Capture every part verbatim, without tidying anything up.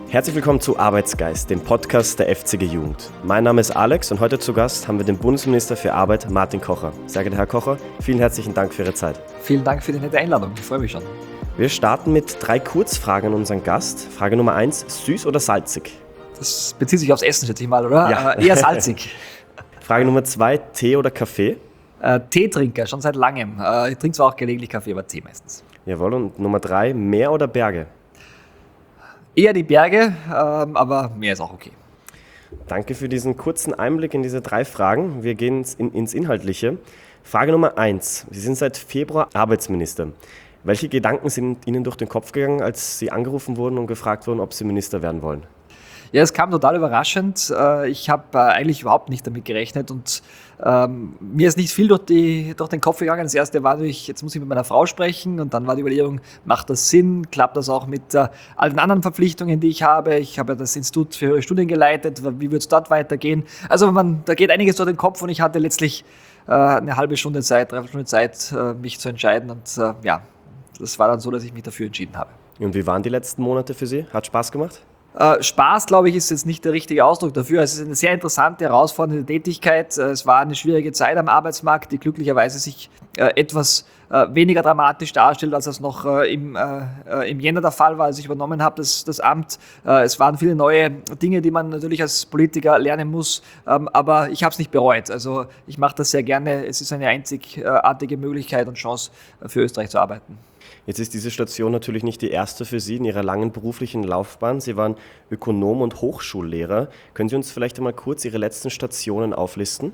Herzlich willkommen zu Arbeitsgeist, dem Podcast der F C G Jugend. Mein Name ist Alex und heute zu Gast haben wir den Bundesminister für Arbeit, Martin Kocher. Sehr geehrter Herr Kocher, vielen herzlichen Dank für Ihre Zeit. Vielen Dank für die nette Einladung, ich freue mich schon. Wir starten mit drei Kurzfragen an unseren Gast. Frage Nummer eins, süß oder salzig? Das bezieht sich aufs Essen, schätze ich mal, oder? Ja. Äh, eher salzig. Frage Nummer zwei, Tee oder Kaffee? Äh, Teetrinker, schon seit langem. Äh, ich trinke zwar auch gelegentlich Kaffee, aber Tee meistens. Jawohl, und Nummer drei, Meer oder Berge? Eher die Berge, ähm, aber Meer ist auch okay. Danke für diesen kurzen Einblick in diese drei Fragen. Wir gehen ins, in, ins Inhaltliche. Frage Nummer eins. Sie sind seit Februar Arbeitsminister. Welche Gedanken sind Ihnen durch den Kopf gegangen, als Sie angerufen wurden und gefragt wurden, ob Sie Minister werden wollen? Ja, es kam total überraschend. Ich habe eigentlich überhaupt nicht damit gerechnet und ähm, mir ist nicht viel durch, die, durch den Kopf gegangen. Das erste war natürlich, jetzt muss ich mit meiner Frau sprechen und dann war die Überlegung, macht das Sinn? Klappt das auch mit äh, all den anderen Verpflichtungen, die ich habe? Ich habe ja das Institut für höhere Studien geleitet. Wie wird es dort weitergehen? Also man, da geht einiges durch den Kopf und ich hatte letztlich äh, eine halbe Stunde Zeit, dreiviertel Stunde Zeit, äh, mich zu entscheiden und äh, ja, das war dann so, dass ich mich dafür entschieden habe. Und wie waren die letzten Monate für Sie? Hat Spaß gemacht? Äh, Spaß, glaube ich, ist jetzt nicht der richtige Ausdruck dafür. Es ist eine sehr interessante, herausfordernde Tätigkeit. Es war eine schwierige Zeit am Arbeitsmarkt, die glücklicherweise sich äh, etwas äh, weniger dramatisch darstellt, als es noch äh, im, äh, im Jänner der Fall war, als ich übernommen habe, das, das Amt. Äh, es waren viele neue Dinge, die man natürlich als Politiker lernen muss, ähm, aber ich habe es nicht bereut. Also ich mache das sehr gerne. Es ist eine einzigartige Möglichkeit und Chance für Österreich zu arbeiten. Jetzt ist diese Station natürlich nicht die erste für Sie in Ihrer langen beruflichen Laufbahn. Sie waren Ökonom und Hochschullehrer. Können Sie uns vielleicht einmal kurz Ihre letzten Stationen auflisten?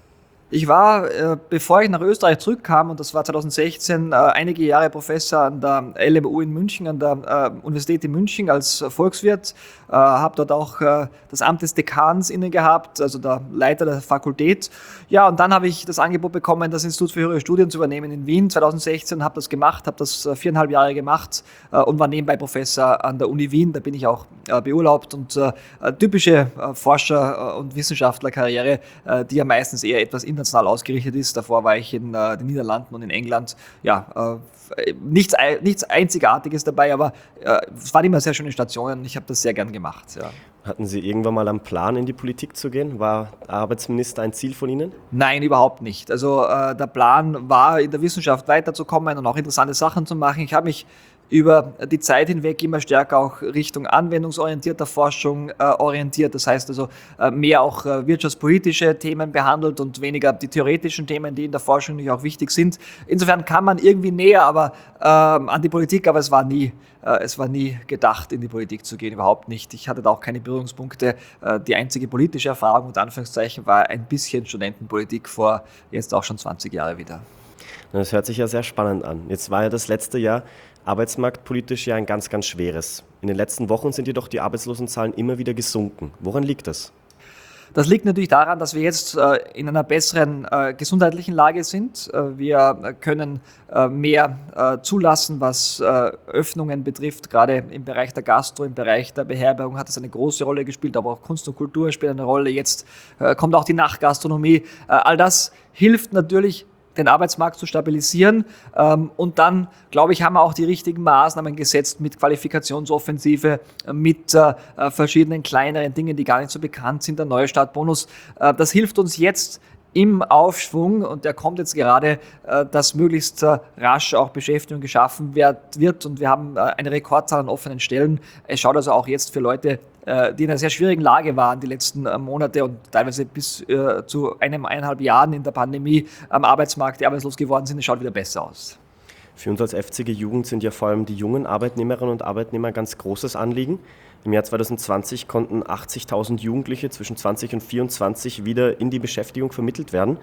Ich war, äh, bevor ich nach Österreich zurückkam, und das war zweitausendsechzehn, äh, einige Jahre Professor an der L M U in München, an der äh, Universität in München als Volkswirt, äh, habe dort auch äh, das Amt des Dekans inne gehabt, also der Leiter der Fakultät. Ja, und dann habe ich das Angebot bekommen, das Institut für höhere Studien zu übernehmen in Wien zweitausendsechzehn, habe das gemacht, habe das äh, viereinhalb Jahre gemacht äh, und war nebenbei Professor an der Uni Wien, da bin ich auch äh, beurlaubt und äh, typische äh, Forscher- und Wissenschaftlerkarriere, äh, die ja meistens eher etwas international ausgerichtet ist. Davor war ich in äh, den Niederlanden und in England. Ja, äh, nichts, nichts Einzigartiges dabei, aber äh, es waren immer sehr schöne Stationen. Ich habe das sehr gern gemacht. Ja. Hatten Sie irgendwann mal einen Plan, in die Politik zu gehen? War Arbeitsminister ein Ziel von Ihnen? Nein, überhaupt nicht. Also äh, der Plan war, in der Wissenschaft weiterzukommen und auch interessante Sachen zu machen. Ich habe mich über die Zeit hinweg immer stärker auch Richtung anwendungsorientierter Forschung äh, orientiert. Das heißt also äh, mehr auch äh, wirtschaftspolitische Themen behandelt und weniger die theoretischen Themen, die in der Forschung natürlich auch wichtig sind. Insofern kam man irgendwie näher aber, äh, an die Politik, aber es war nie, äh, es war nie gedacht, in die Politik zu gehen, überhaupt nicht. Ich hatte da auch keine Berührungspunkte. Äh, die einzige politische Erfahrung, unter Anführungszeichen, war ein bisschen Studentenpolitik vor jetzt auch schon zwanzig Jahre wieder. Das hört sich ja sehr spannend an. Jetzt war ja das letzte Jahr arbeitsmarktpolitisch ja ein ganz, ganz schweres. In den letzten Wochen sind jedoch die Arbeitslosenzahlen immer wieder gesunken. Woran liegt das? Das liegt natürlich daran, dass wir jetzt äh, in einer besseren äh, gesundheitlichen Lage sind. Äh, wir können äh, mehr äh, zulassen, was äh, Öffnungen betrifft. Gerade im Bereich der Gastro, im Bereich der Beherbergung hat es eine große Rolle gespielt, aber auch Kunst und Kultur spielen eine Rolle. Jetzt äh, kommt auch die Nachtgastronomie. Äh, all das hilft natürlich, den Arbeitsmarkt zu stabilisieren. Und dann, glaube ich, haben wir auch die richtigen Maßnahmen gesetzt mit Qualifikationsoffensive, mit verschiedenen kleineren Dingen, die gar nicht so bekannt sind, der Neustartbonus. Das hilft uns jetzt im Aufschwung, und der kommt jetzt gerade, dass möglichst rasch auch Beschäftigung geschaffen wird. Und wir haben eine Rekordzahl an offenen Stellen. Es schaut also auch jetzt für Leute, die in einer sehr schwierigen Lage waren die letzten Monate und teilweise bis äh, zu einem, eineinhalb Jahren in der Pandemie am Arbeitsmarkt, die arbeitslos geworden sind, es schaut wieder besser aus. Für uns als F C G Jugend sind ja vor allem die jungen Arbeitnehmerinnen und Arbeitnehmer ein ganz großes Anliegen. Im Jahr zweitausendzwanzig konnten achtzigtausend Jugendliche zwischen zwanzig und vierundzwanzig wieder in die Beschäftigung vermittelt werden.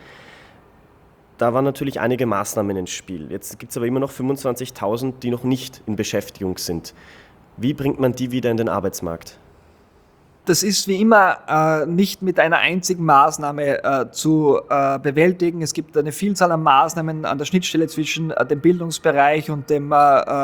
Da waren natürlich einige Maßnahmen ins Spiel. Jetzt gibt es aber immer noch fünfundzwanzigtausend, die noch nicht in Beschäftigung sind. Wie bringt man die wieder in den Arbeitsmarkt? Das ist wie immer äh, nicht mit einer einzigen Maßnahme äh, zu äh, bewältigen. Es gibt eine Vielzahl an Maßnahmen an der Schnittstelle zwischen äh, dem Bildungsbereich und dem äh, äh,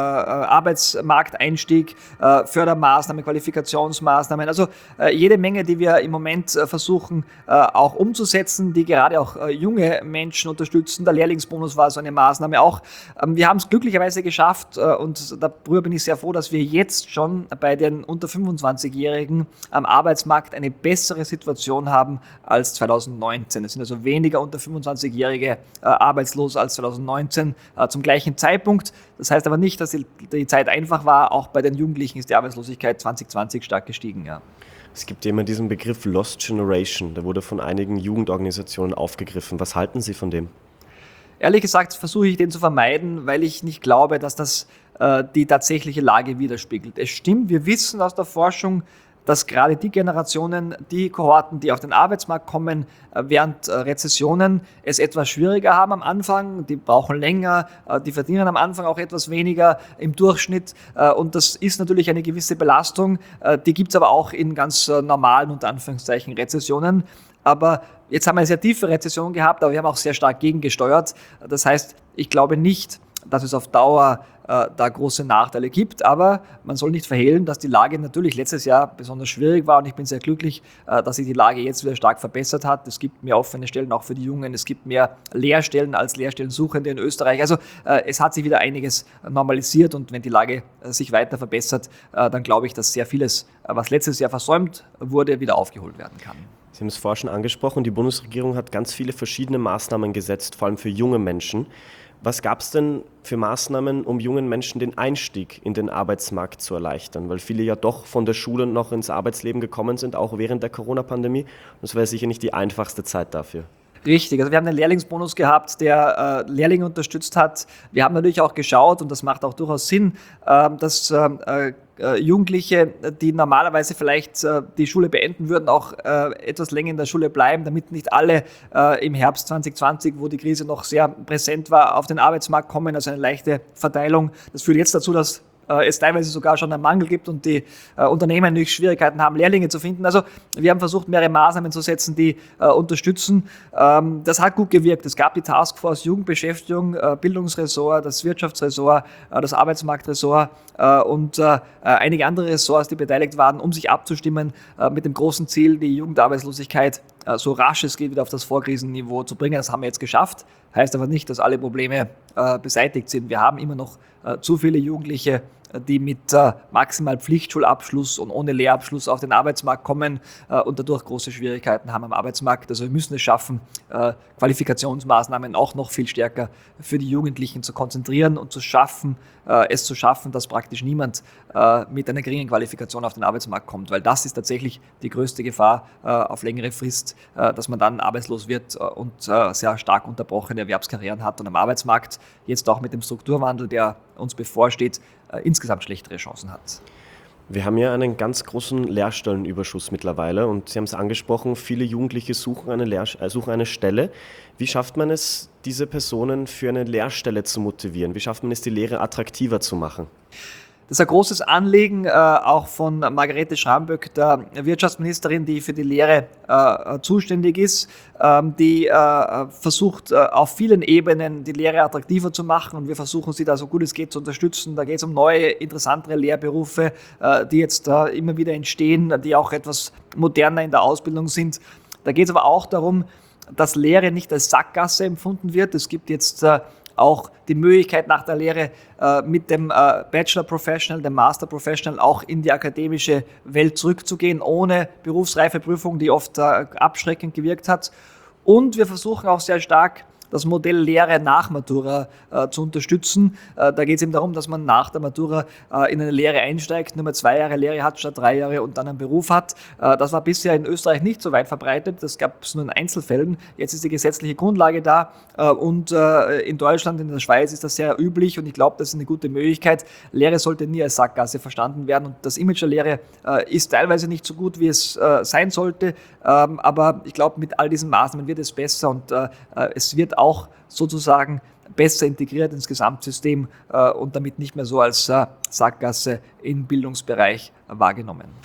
Arbeitsmarkteinstieg, äh, Fördermaßnahmen, Qualifikationsmaßnahmen. Also äh, jede Menge, die wir im Moment äh, versuchen äh, auch umzusetzen, die gerade auch äh, junge Menschen unterstützen. Der Lehrlingsbonus war so eine Maßnahme auch. Ähm, wir haben es glücklicherweise geschafft äh, und darüber bin ich sehr froh, dass wir jetzt schon bei den unter fünfundzwanzigjährigen am Arbeitsmarkt eine bessere Situation haben als zweitausendneunzehn. Es sind also weniger unter fünfundzwanzigjährige äh, arbeitslos als zweitausendneunzehn äh, zum gleichen Zeitpunkt. Das heißt aber nicht, dass die, die Zeit einfach war. Auch bei den Jugendlichen ist die Arbeitslosigkeit zwanzig zwanzig stark gestiegen. Ja. Es gibt ja immer diesen Begriff Lost Generation, der wurde von einigen Jugendorganisationen aufgegriffen. Was halten Sie von dem? Ehrlich gesagt versuche ich den zu vermeiden, weil ich nicht glaube, dass das äh, die tatsächliche Lage widerspiegelt. Es stimmt, wir wissen aus der Forschung, dass gerade die Generationen, die Kohorten, die auf den Arbeitsmarkt kommen, während Rezessionen es etwas schwieriger haben am Anfang. Die brauchen länger, die verdienen am Anfang auch etwas weniger im Durchschnitt. Und das ist natürlich eine gewisse Belastung. Die gibt es aber auch in ganz normalen, unter Anführungszeichen, Rezessionen. Aber jetzt haben wir eine sehr tiefe Rezession gehabt, aber wir haben auch sehr stark gegengesteuert. Das heißt, ich glaube nicht, dass es auf Dauer äh, da große Nachteile gibt. Aber man soll nicht verhehlen, dass die Lage natürlich letztes Jahr besonders schwierig war. Und ich bin sehr glücklich, äh, dass sich die Lage jetzt wieder stark verbessert hat. Es gibt mehr offene Stellen auch für die Jungen. Es gibt mehr Lehrstellen als Lehrstellensuchende in Österreich. Also äh, es hat sich wieder einiges normalisiert. Und wenn die Lage äh, sich weiter verbessert, äh, dann glaube ich, dass sehr vieles, äh, was letztes Jahr versäumt wurde, wieder aufgeholt werden kann. Sie haben es vorher schon angesprochen, die Bundesregierung hat ganz viele verschiedene Maßnahmen gesetzt, vor allem für junge Menschen. Was gab es denn für Maßnahmen, um jungen Menschen den Einstieg in den Arbeitsmarkt zu erleichtern? Weil viele ja doch von der Schule noch ins Arbeitsleben gekommen sind, auch während der Corona-Pandemie. Das wäre sicher nicht die einfachste Zeit dafür. Richtig, also wir haben einen Lehrlingsbonus gehabt, der äh, Lehrlinge unterstützt hat. Wir haben natürlich auch geschaut, und das macht auch durchaus Sinn, äh, dass äh, äh, Jugendliche, die normalerweise vielleicht äh, die Schule beenden würden, auch äh, etwas länger in der Schule bleiben, damit nicht alle äh, im Herbst zwanzig zwanzig, wo die Krise noch sehr präsent war, auf den Arbeitsmarkt kommen. Also eine leichte Verteilung. Das führt jetzt dazu, dass es teilweise sogar schon einen Mangel gibt und die äh, Unternehmen natürlich Schwierigkeiten haben, Lehrlinge zu finden. Also wir haben versucht, mehrere Maßnahmen zu setzen, die äh, unterstützen. Ähm, das hat gut gewirkt. Es gab die Taskforce Jugendbeschäftigung, äh, Bildungsressort, das Wirtschaftsressort, äh, das Arbeitsmarktressort äh, und äh, einige andere Ressorts, die beteiligt waren, um sich abzustimmen äh, mit dem großen Ziel, die Jugendarbeitslosigkeit äh, so rasch es geht wieder auf das Vorkrisenniveau zu bringen. Das haben wir jetzt geschafft. Heißt aber nicht, dass alle Probleme äh, beseitigt sind. Wir haben immer noch äh, zu viele Jugendliche, die mit äh, maximal Pflichtschulabschluss und ohne Lehrabschluss auf den Arbeitsmarkt kommen äh, und dadurch große Schwierigkeiten haben am Arbeitsmarkt. Also wir müssen es schaffen, äh, Qualifikationsmaßnahmen auch noch viel stärker für die Jugendlichen zu konzentrieren und zu schaffen, äh, es zu schaffen, dass praktisch niemand äh, mit einer geringen Qualifikation auf den Arbeitsmarkt kommt, weil das ist tatsächlich die größte Gefahr äh, auf längere Frist, äh, dass man dann arbeitslos wird äh, und äh, sehr stark unterbrochene Erwerbskarrieren hat und am Arbeitsmarkt jetzt auch mit dem Strukturwandel, der uns bevorsteht, äh, insgesamt schlechtere Chancen hat. Wir haben ja einen ganz großen Lehrstellenüberschuss mittlerweile und Sie haben es angesprochen, viele Jugendliche suchen eine, Lehr- äh, suchen eine Stelle. Wie schafft man es, diese Personen für eine Lehrstelle zu motivieren? Wie schafft man es, die Lehre attraktiver zu machen? Das ist ein großes Anliegen, äh, auch von Margarete Schramböck, der Wirtschaftsministerin, die für die Lehre äh, zuständig ist, ähm, die äh, versucht, äh, auf vielen Ebenen die Lehre attraktiver zu machen, und wir versuchen, sie da so gut es geht zu unterstützen. Da geht es um neue, interessantere Lehrberufe, äh, die jetzt äh, immer wieder entstehen, die auch etwas moderner in der Ausbildung sind. Da geht es aber auch darum, dass Lehre nicht als Sackgasse empfunden wird. Es gibt jetzt äh, auch die Möglichkeit, nach der Lehre äh, mit dem äh, Bachelor Professional, dem Master Professional auch in die akademische Welt zurückzugehen, ohne Berufsreifeprüfung, die oft äh, abschreckend gewirkt hat. Und wir versuchen auch sehr stark, das Modell Lehre nach Matura äh, zu unterstützen. Äh, da geht es eben darum, dass man nach der Matura äh, in eine Lehre einsteigt, nur mal zwei Jahre Lehre hat statt drei Jahre und dann einen Beruf hat. Äh, das war bisher in Österreich nicht so weit verbreitet. Das gab es nur in Einzelfällen. Jetzt ist die gesetzliche Grundlage da äh, und äh, in Deutschland, in der Schweiz ist das sehr üblich, und ich glaube, das ist eine gute Möglichkeit. Lehre sollte nie als Sackgasse verstanden werden, und das Image der Lehre äh, ist teilweise nicht so gut, wie es äh, sein sollte. Ähm, aber ich glaube, mit all diesen Maßnahmen wird es besser, und äh, es wird auch sozusagen besser integriert ins Gesamtsystem äh, und damit nicht mehr so als äh, Sackgasse im Bildungsbereich äh, wahrgenommen.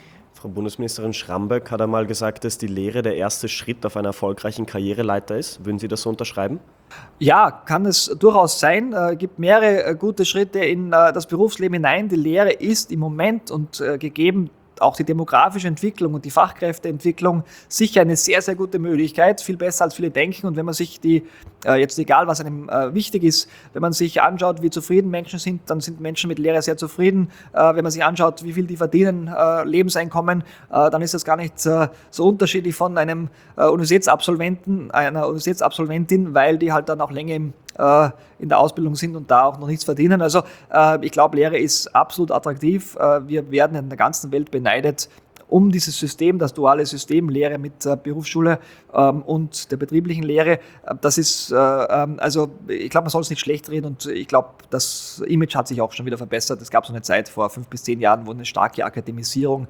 Frau Bundesministerin Schramböck hat einmal gesagt, dass die Lehre der erste Schritt auf einer erfolgreichen Karriereleiter ist. Würden Sie das so unterschreiben? Ja, kann es durchaus sein. Es gibt mehrere gute Schritte in das Berufsleben hinein. Die Lehre ist im Moment und gegeben auch die demografische Entwicklung und die Fachkräfteentwicklung sicher eine sehr, sehr gute Möglichkeit, viel besser als viele denken. Und wenn man sich die, jetzt egal was einem wichtig ist, wenn man sich anschaut, wie zufrieden Menschen sind, dann sind Menschen mit Lehre sehr zufrieden. Wenn man sich anschaut, wie viel die verdienen, Lebenseinkommen, dann ist das gar nicht so unterschiedlich von einem Universitätsabsolventen, einer Universitätsabsolventin, weil die halt dann auch länger im in der Ausbildung sind und da auch noch nichts verdienen. Also ich glaube, Lehre ist absolut attraktiv. Wir werden in der ganzen Welt beneidet um dieses System, das duale System, Lehre mit Berufsschule und der betrieblichen Lehre. Das ist, also ich glaube, man soll es nicht schlecht reden und ich glaube, das Image hat sich auch schon wieder verbessert. Es gab so eine Zeit vor fünf bis zehn Jahren, wo eine starke Akademisierung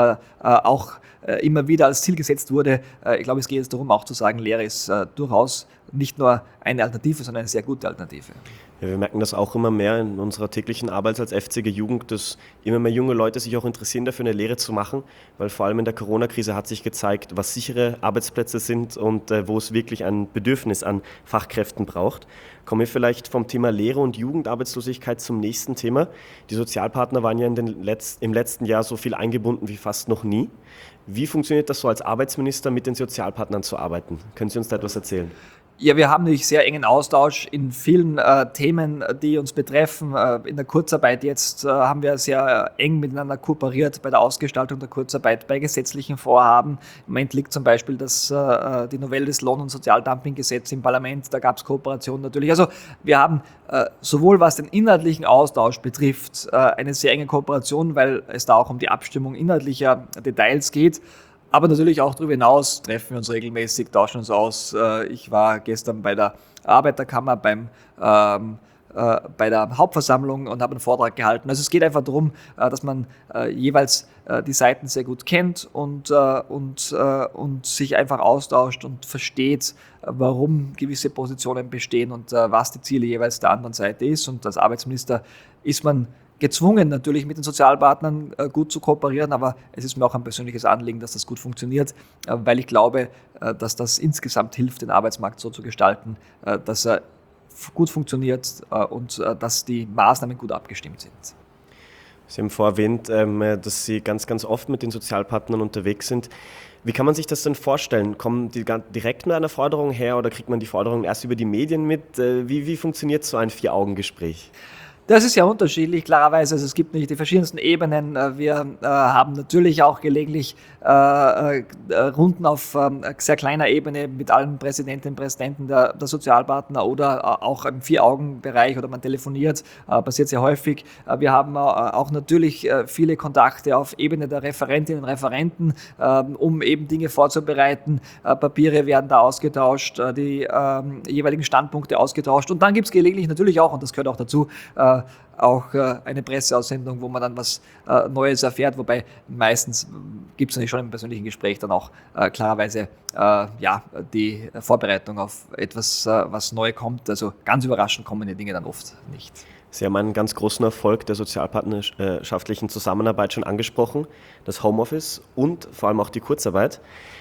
auch immer wieder als Ziel gesetzt wurde. Ich glaube, es geht jetzt darum, auch zu sagen, Lehre ist durchaus nicht nur eine Alternative, sondern eine sehr gute Alternative. Ja, wir merken das auch immer mehr in unserer täglichen Arbeit als F C G Jugend, dass immer mehr junge Leute sich auch interessieren, dafür eine Lehre zu machen, weil vor allem in der Corona-Krise hat sich gezeigt, was sichere Arbeitsplätze sind und äh, wo es wirklich ein Bedürfnis an Fachkräften braucht. Kommen wir vielleicht vom Thema Lehre und Jugendarbeitslosigkeit zum nächsten Thema. Die Sozialpartner waren ja in den Letz-, im letzten Jahr so viel eingebunden wie fast noch nie. Wie funktioniert das so als Arbeitsminister, mit den Sozialpartnern zu arbeiten? Können Sie uns da etwas erzählen? Ja, wir haben natürlich sehr engen Austausch in vielen äh, Themen, die uns betreffen. Äh, in der Kurzarbeit jetzt äh, haben wir sehr eng miteinander kooperiert bei der Ausgestaltung der Kurzarbeit, bei gesetzlichen Vorhaben. Im Moment liegt zum Beispiel das, äh, die Novelle des Lohn- und Sozialdumpinggesetzes im Parlament. Da gab es Kooperation natürlich. Also wir haben äh, sowohl was den inhaltlichen Austausch betrifft, äh, eine sehr enge Kooperation, weil es da auch um die Abstimmung inhaltlicher Details geht. Aber natürlich auch darüber hinaus treffen wir uns regelmäßig, tauschen uns aus. Ich war gestern bei der Arbeiterkammer beim, ähm, äh, bei der Hauptversammlung und habe einen Vortrag gehalten. Also es geht einfach darum, dass man äh, jeweils äh, die Seiten sehr gut kennt und, äh, und, äh, und sich einfach austauscht und versteht, warum gewisse Positionen bestehen und äh, was die Ziele jeweils der anderen Seite ist. Und als Arbeitsminister ist man gezwungen, natürlich mit den Sozialpartnern äh, gut zu kooperieren, aber es ist mir auch ein persönliches Anliegen, dass das gut funktioniert, äh, weil ich glaube, äh, dass das insgesamt hilft, den Arbeitsmarkt so zu gestalten, äh, dass er f- gut funktioniert äh, und äh, dass die Maßnahmen gut abgestimmt sind. Sie haben vorher erwähnt, ähm, dass Sie ganz, ganz oft mit den Sozialpartnern unterwegs sind. Wie kann man sich das denn vorstellen? Kommen die direkt mit einer Forderung her oder kriegt man die Forderung erst über die Medien mit? Äh, wie, wie funktioniert so ein Vier-Augen-Gespräch? Das ist ja unterschiedlich, klarerweise. Also es gibt nicht die verschiedensten Ebenen. Wir äh, haben natürlich auch gelegentlich äh, äh, Runden auf äh, sehr kleiner Ebene mit allen Präsidentinnen und Präsidenten der, der Sozialpartner oder äh, auch im Vier-Augen-Bereich oder man telefoniert, äh, passiert sehr häufig. Äh, wir haben äh, auch natürlich äh, viele Kontakte auf Ebene der Referentinnen und Referenten, äh, um eben Dinge vorzubereiten. Äh, Papiere werden da ausgetauscht, äh, die äh, jeweiligen Standpunkte ausgetauscht. Und dann gibt es gelegentlich natürlich auch, und das gehört auch dazu, äh, auch äh, eine Presseaussendung, wo man dann was äh, Neues erfährt, wobei meistens äh, gibt es natürlich schon im persönlichen Gespräch dann auch äh, klarerweise äh, ja, die Vorbereitung auf etwas, äh, was neu kommt. Also ganz überraschend kommen die Dinge dann oft nicht. Sie haben einen ganz großen Erfolg der sozialpartnerschaftlichen Zusammenarbeit schon angesprochen, das Homeoffice und vor allem auch die Kurzarbeit.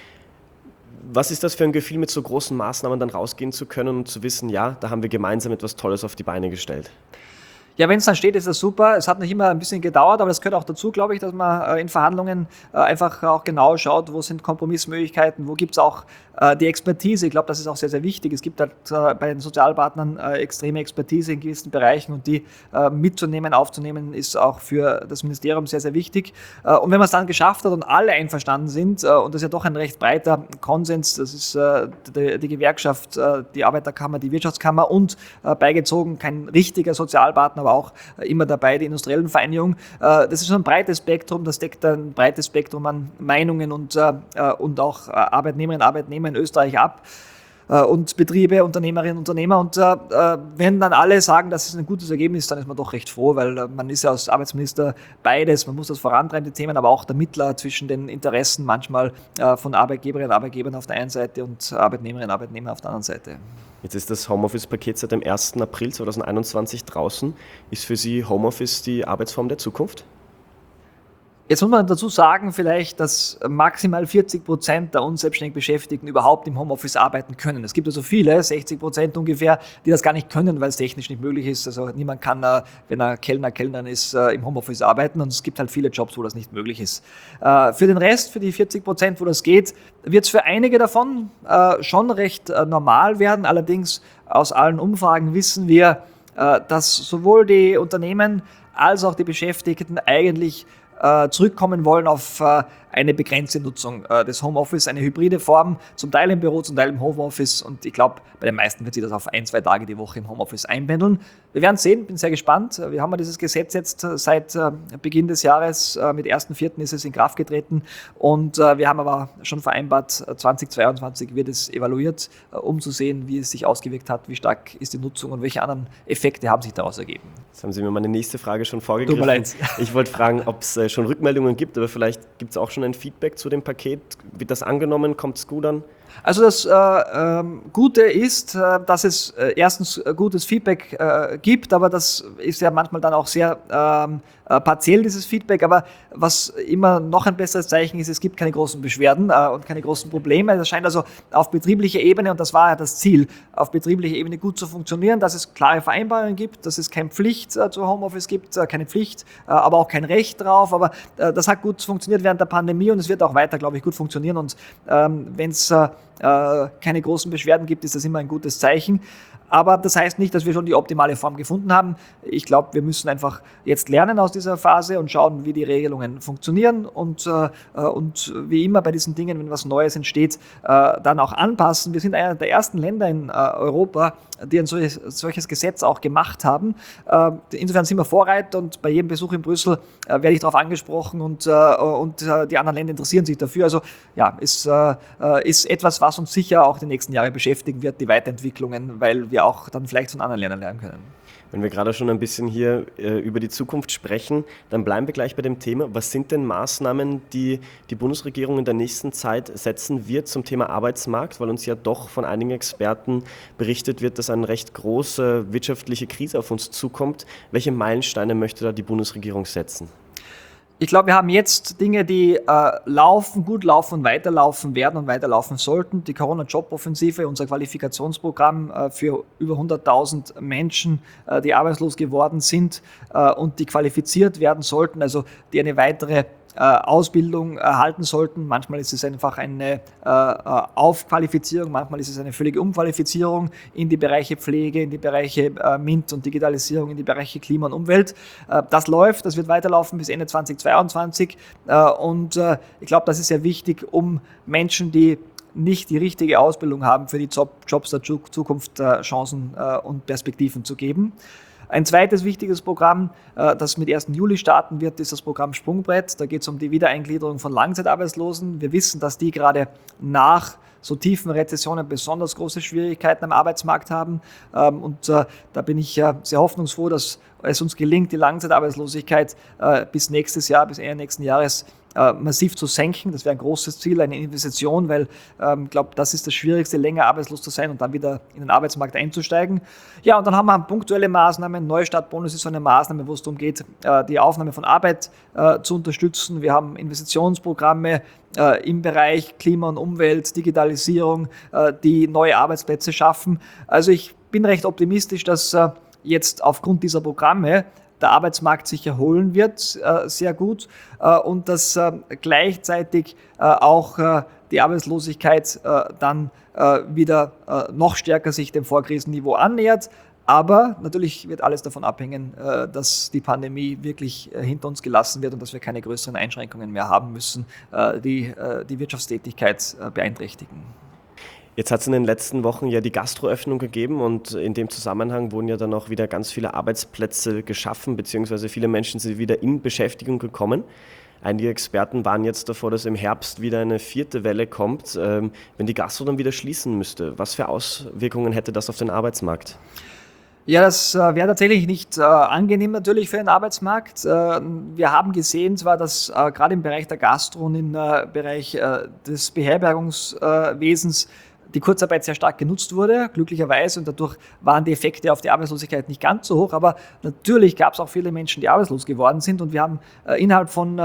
Was ist das für ein Gefühl, mit so großen Maßnahmen dann rausgehen zu können und zu wissen, ja, da haben wir gemeinsam etwas Tolles auf die Beine gestellt? Ja, wenn es dann steht, ist das super. Es hat nicht immer ein bisschen gedauert, aber das gehört auch dazu, glaube ich, dass man in Verhandlungen einfach auch genau schaut, wo sind Kompromissmöglichkeiten, wo gibt es auch die Expertise. Ich glaube, das ist auch sehr, sehr wichtig. Es gibt halt bei den Sozialpartnern extreme Expertise in gewissen Bereichen und die mitzunehmen, aufzunehmen, ist auch für das Ministerium sehr, sehr wichtig. Und wenn man es dann geschafft hat und alle einverstanden sind, und das ist ja doch ein recht breiter Konsens, das ist die, die Gewerkschaft, die Arbeiterkammer, die Wirtschaftskammer und beigezogen kein richtiger Sozialpartner, aber auch immer dabei die industriellen Vereinigungen. Das ist so ein breites Spektrum, das deckt ein breites Spektrum an Meinungen und, und auch Arbeitnehmerinnen und Arbeitnehmer in Österreich ab und Betriebe, Unternehmerinnen und Unternehmer. Und wenn dann alle sagen, das ist ein gutes Ergebnis, dann ist man doch recht froh, weil man ist ja als Arbeitsminister beides, man muss das vorantreiben, die Themen, aber auch der Mittler zwischen den Interessen manchmal von Arbeitgeberinnen und Arbeitgebern auf der einen Seite und Arbeitnehmerinnen und Arbeitnehmern auf der anderen Seite. Jetzt ist das Homeoffice-Paket seit dem ersten April zweitausendeinundzwanzig draußen. Ist für Sie Homeoffice die Arbeitsform der Zukunft? Jetzt muss man dazu sagen vielleicht, dass maximal vierzig Prozent der unselbstständig Beschäftigten überhaupt im Homeoffice arbeiten können. Es gibt also viele, sechzig Prozent ungefähr, die das gar nicht können, weil es technisch nicht möglich ist. Also niemand kann, wenn er Kellner, Kellnerin ist, im Homeoffice arbeiten, und es gibt halt viele Jobs, wo das nicht möglich ist. Für den Rest, für die vierzig Prozent, wo das geht, wird es für einige davon schon recht normal werden. Allerdings aus allen Umfragen wissen wir, dass sowohl die Unternehmen als auch die Beschäftigten eigentlich zurückkommen wollen auf eine begrenzte Nutzung des Homeoffice, eine hybride Form, zum Teil im Büro, zum Teil im Homeoffice, und ich glaube, bei den meisten wird sich das auf ein, zwei Tage die Woche im Homeoffice einpendeln. Wir werden sehen, bin sehr gespannt. Wir haben ja dieses Gesetz jetzt seit Beginn des Jahres, mit ersten Vierten ist es in Kraft getreten, und wir haben aber schon vereinbart, zweitausendzweiundzwanzig wird es evaluiert, um zu sehen, wie es sich ausgewirkt hat, wie stark ist die Nutzung und welche anderen Effekte haben sich daraus ergeben. Jetzt haben Sie mir meine nächste Frage schon vorgegriffen. Tut mir leid. Ich wollte fragen, ob es schon Rückmeldungen gibt, aber vielleicht gibt es auch schon ein Feedback zu dem Paket. Wird das angenommen? Kommt es gut an? Also das äh, ähm, Gute ist, äh, dass es äh, erstens äh, gutes Feedback äh, gibt, aber das ist ja manchmal dann auch sehr ähm, äh, partiell, dieses Feedback. Aber was immer noch ein besseres Zeichen ist, es gibt keine großen Beschwerden äh, und keine großen Probleme. Das scheint also auf betrieblicher Ebene, und das war ja das Ziel, auf betrieblicher Ebene gut zu funktionieren, dass es klare Vereinbarungen gibt, dass es keine Pflicht äh, zu Homeoffice gibt, äh, keine Pflicht, äh, aber auch kein Recht drauf. Aber äh, das hat gut funktioniert während der Pandemie, und es wird auch weiter, glaube ich, gut funktionieren. Und ähm, wenn es äh, keine großen Beschwerden gibt, ist das immer ein gutes Zeichen. Aber das heißt nicht, dass wir schon die optimale Form gefunden haben. Ich glaube, wir müssen einfach jetzt lernen aus dieser Phase und schauen, wie die Regelungen funktionieren, und, äh, und wie immer bei diesen Dingen, wenn was Neues entsteht, äh, dann auch anpassen. Wir sind einer der ersten Länder in äh, Europa, die ein solches, solches Gesetz auch gemacht haben. Äh, insofern sind wir Vorreiter, und bei jedem Besuch in Brüssel äh, werde ich darauf angesprochen, und, äh, und äh, die anderen Länder interessieren sich dafür. Also ja, ist, äh, ist etwas, was uns sicher auch die nächsten Jahre beschäftigen wird, die Weiterentwicklungen, weil wir auch dann vielleicht von anderen Ländern lernen können. Wenn wir gerade schon ein bisschen hier äh, über die Zukunft sprechen, dann bleiben wir gleich bei dem Thema. Was sind denn Maßnahmen, die die Bundesregierung in der nächsten Zeit setzen wird zum Thema Arbeitsmarkt? Weil uns ja doch von einigen Experten berichtet wird, dass eine recht große wirtschaftliche Krise auf uns zukommt. Welche Meilensteine möchte da die Bundesregierung setzen? Ich glaube, wir haben jetzt Dinge, die äh, laufen, gut laufen und weiterlaufen werden und weiterlaufen sollten. Die Corona-Job-Offensive, unser Qualifikationsprogramm äh, für über hunderttausend Menschen, äh, die arbeitslos geworden sind äh, und die qualifiziert werden sollten, also die eine weitere Ausbildung erhalten sollten. Manchmal ist es einfach eine äh, Aufqualifizierung, manchmal ist es eine völlige Umqualifizierung in die Bereiche Pflege, in die Bereiche äh, MINT und Digitalisierung, in die Bereiche Klima und Umwelt. Äh, das läuft, das wird weiterlaufen bis Ende zweitausendzweiundzwanzig, äh, und äh, ich glaube, das ist sehr wichtig, um Menschen, die nicht die richtige Ausbildung haben, für die Job, Jobs der Zukunft äh, Chancen äh, und Perspektiven zu geben. Ein zweites wichtiges Programm, das mit ersten Juli starten wird, ist das Programm Sprungbrett. Da geht es um die Wiedereingliederung von Langzeitarbeitslosen. Wir wissen, dass die gerade nach so tiefen Rezessionen besonders große Schwierigkeiten am Arbeitsmarkt haben. Und da bin ich sehr hoffnungsfroh, dass es uns gelingt, die Langzeitarbeitslosigkeit bis nächstes Jahr, bis Ende nächsten Jahres massiv zu senken. Das wäre ein großes Ziel, eine Investition, weil ich ähm, glaube, das ist das Schwierigste, länger arbeitslos zu sein und dann wieder in den Arbeitsmarkt einzusteigen. Ja, und dann haben wir punktuelle Maßnahmen. Neustartbonus ist so eine Maßnahme, wo es darum geht, äh, die Aufnahme von Arbeit äh, zu unterstützen. Wir haben Investitionsprogramme äh, im Bereich Klima und Umwelt, Digitalisierung, äh, die neue Arbeitsplätze schaffen. Also ich bin recht optimistisch, dass äh, jetzt aufgrund dieser Programme der Arbeitsmarkt sich erholen wird, äh, sehr gut, äh, und dass äh, gleichzeitig äh, auch äh, die Arbeitslosigkeit äh, dann äh, wieder äh, noch stärker sich dem Vorkrisenniveau annähert. Aber natürlich wird alles davon abhängen, äh, dass die Pandemie wirklich äh, hinter uns gelassen wird und dass wir keine größeren Einschränkungen mehr haben müssen, äh, die äh, die Wirtschaftstätigkeit äh, beeinträchtigen. Jetzt hat es in den letzten Wochen ja die Gastroöffnung gegeben, und in dem Zusammenhang wurden ja dann auch wieder ganz viele Arbeitsplätze geschaffen, beziehungsweise viele Menschen sind wieder in Beschäftigung gekommen. Einige Experten waren jetzt davor, dass im Herbst wieder eine vierte Welle kommt, ähm, wenn die Gastro dann wieder schließen müsste. Was für Auswirkungen hätte das auf den Arbeitsmarkt? Ja, das äh, wäre tatsächlich nicht äh, angenehm natürlich für den Arbeitsmarkt. Äh, wir haben gesehen zwar, dass äh, gerade im Bereich der Gastro und im äh, Bereich äh, des Beherbergungswesens die Kurzarbeit sehr stark genutzt wurde, glücklicherweise, und dadurch waren die Effekte auf die Arbeitslosigkeit nicht ganz so hoch, aber natürlich gab es auch viele Menschen, die arbeitslos geworden sind, und wir haben äh, innerhalb von äh,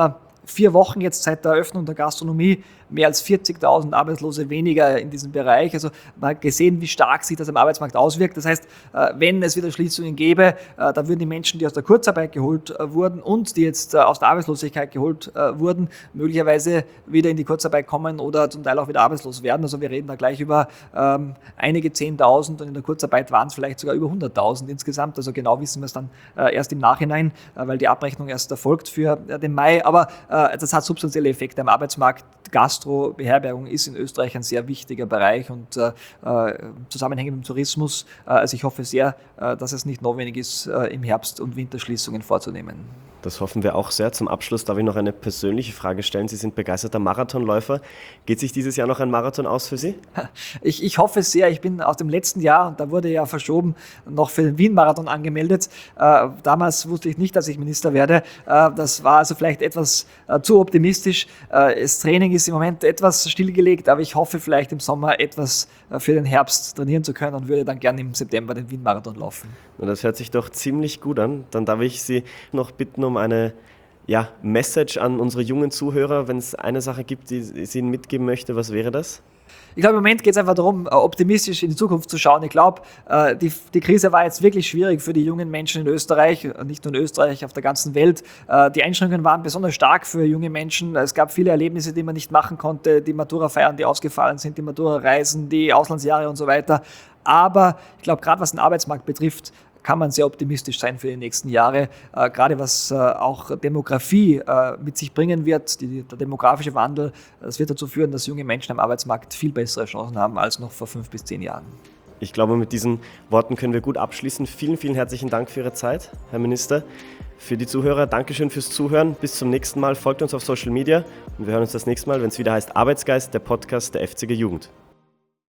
vier Wochen jetzt seit der Eröffnung der Gastronomie mehr als vierzigtausend Arbeitslose weniger in diesem Bereich. Also man hat gesehen, wie stark sich das am Arbeitsmarkt auswirkt. Das heißt, wenn es wieder Schließungen gäbe, dann würden die Menschen, die aus der Kurzarbeit geholt wurden und die jetzt aus der Arbeitslosigkeit geholt wurden, möglicherweise wieder in die Kurzarbeit kommen oder zum Teil auch wieder arbeitslos werden. Also wir reden da gleich über ähm, einige Zehntausend und in der Kurzarbeit waren es vielleicht sogar über hunderttausend insgesamt. Also genau wissen wir es dann äh, erst im Nachhinein, äh, weil die Abrechnung erst erfolgt für äh, den Mai. Aber äh, das hat substanzielle Effekte am Arbeitsmarkt. Gastro, Beherbergung ist in Österreich ein sehr wichtiger Bereich und äh, Zusammenhänge mit dem Tourismus. Äh, also ich hoffe sehr, äh, dass es nicht notwendig ist, äh, im Herbst und Winterschließungen vorzunehmen. Das hoffen wir auch sehr. Zum Abschluss darf ich noch eine persönliche Frage stellen. Sie sind begeisterter Marathonläufer. Geht sich dieses Jahr noch ein Marathon aus für Sie? Ich, ich hoffe es sehr. Ich bin aus dem letzten Jahr, und da wurde ja verschoben, noch für den Wien-Marathon angemeldet. Äh, damals wusste ich nicht, dass ich Minister werde. Äh, das war also vielleicht etwas äh, zu optimistisch. Äh, das Training ist im Moment etwas stillgelegt, aber ich hoffe vielleicht im Sommer etwas äh, für den Herbst trainieren zu können und würde dann gerne im September den Wien-Marathon laufen. Und das hört sich doch ziemlich gut an. Dann darf ich Sie noch bitten um eine ja, Message an unsere jungen Zuhörer. Wenn es eine Sache gibt, die Sie Ihnen mitgeben möchte, was wäre das? Ich glaube, im Moment geht es einfach darum, optimistisch in die Zukunft zu schauen. Ich glaube, die, die Krise war jetzt wirklich schwierig für die jungen Menschen in Österreich, nicht nur in Österreich, auf der ganzen Welt. Die Einschränkungen waren besonders stark für junge Menschen. Es gab viele Erlebnisse, die man nicht machen konnte. Die Matura-Feiern, die ausgefallen sind, die Matura-Reisen, die Auslandsjahre und so weiter. Aber ich glaube, gerade was den Arbeitsmarkt betrifft, kann man sehr optimistisch sein für die nächsten Jahre, äh, gerade was äh, auch Demografie äh, mit sich bringen wird. Die, der demografische Wandel, das wird dazu führen, dass junge Menschen am Arbeitsmarkt viel bessere Chancen haben als noch vor fünf bis zehn Jahren. Ich glaube, mit diesen Worten können wir gut abschließen. Vielen, vielen herzlichen Dank für Ihre Zeit, Herr Minister. Für die Zuhörer, Dankeschön fürs Zuhören. Bis zum nächsten Mal. Folgt uns auf Social Media und wir hören uns das nächste Mal, wenn es wieder heißt Arbeitsgeist, der Podcast der F C G Jugend.